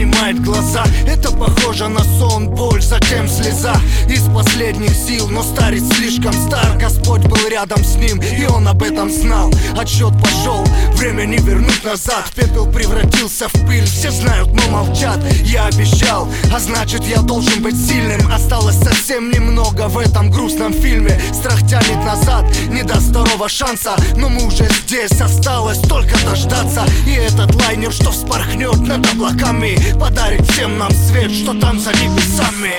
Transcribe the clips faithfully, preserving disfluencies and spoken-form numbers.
поднимает глаза. Это похоже на сон, боль, затем слеза. Из последних сил, но старец слишком стар. Господь был рядом с ним, и он об этом знал. Отсчет пошел, время не вернуть назад. Пепел превратился в пыль, все знают, но молчат. Я обещал, а значит я должен быть сильным. Осталось совсем немного в этом грустном фильме. Страх тянет назад, не даст второго шанса. Но мы уже здесь, осталось только дождаться. И этот лайнер, что вспорхнет над облаками, подарит всем нам свет, что там за небесами.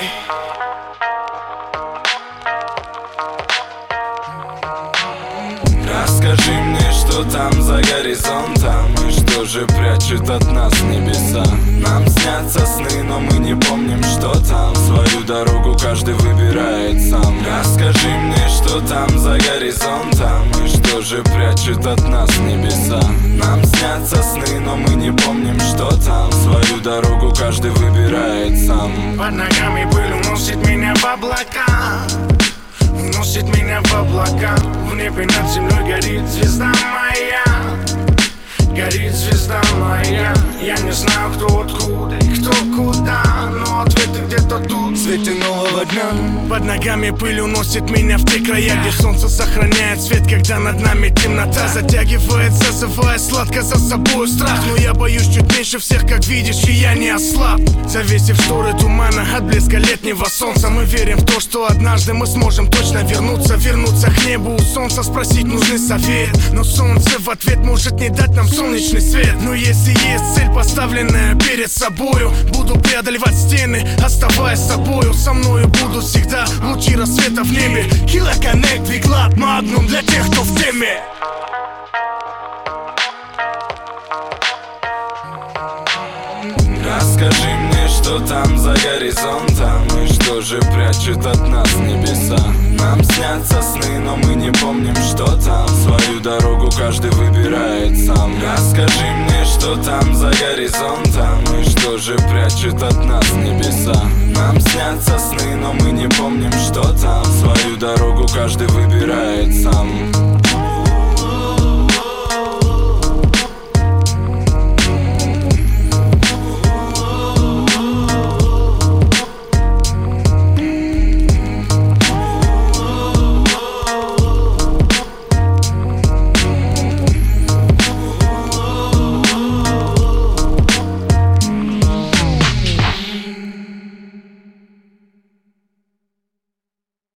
Расскажи мне, что там за горизонтом, и что же прячет от нас небеса. Нам снятся сны, но мы не помним, что там. Свою дорогу каждый выбирает сам. Расскажи мне, что там за горизонтом, и что же прячет от нас небеса. Нам снятся сны, но мы не помним, что там. Свою дорогу каждый выбирает сам. Под ногами пыль уносит меня в облака, уносит меня в облака. В небе над землей горит звезда моя, горит звезда моя. Я не знаю, кто откуда и кто куда, но ответы где-то тут, в свете нового дня. Под ногами пыль уносит меня в те края, где солнце сохраняет свет, когда над нами темнота затягивает, зазывая сладко за собой страх. Но я боюсь чуть меньше всех, как видишь, и я не ослаб. Завесив шторы тумана от блеска летнего солнца, мы верим в то, что однажды мы сможем точно вернуться. Вернуться к небу у солнца, спросить нужный совет. Но солнце в ответ может не дать нам солнечный свет. Но если есть цель, поставленная перед собою, буду преодолевать стены, оставаясь собою. Со мною будут всегда лучи рассвета в небе. Killer Connect, Виглад, Magnum для тех, кто в теме. Расскажи мне, что там за горизонтом, и что же прячет от нас небеса. Нам снятся сны, но мы не помним, что там. Свою дорогу каждый выбирает сам. Расскажи мне, что там за горизонтом, и что же прячет от нас небеса. Нам снятся сны, но мы не помним, что там. Свою дорогу каждый выбирает сам.